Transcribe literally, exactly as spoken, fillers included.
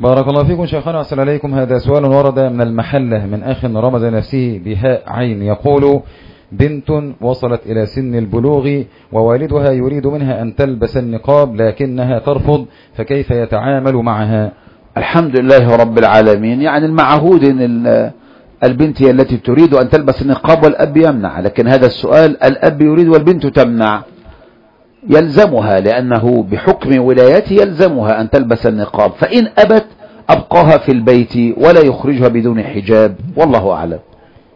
بارك الله فيكم شيخنا وأحسن عليكم. هذا سؤال ورد من المحلة من أخ رمز نفسه بهاء عين، يقول: بنت وصلت إلى سن البلوغ ووالدها يريد منها أن تلبس النقاب لكنها ترفض، فكيف يتعامل معها؟ الحمد لله رب العالمين. يعني المعهود أن البنت هي التي تريد أن تلبس النقاب والأب يمنع، لكن هذا السؤال الأب يريد والبنت تمنع، يلزمها لأنه بحكم ولايته يلزمها أن تلبس النقاب، فإن أبت أبقاها في البيت ولا يخرجها بدون حجاب، والله أعلم.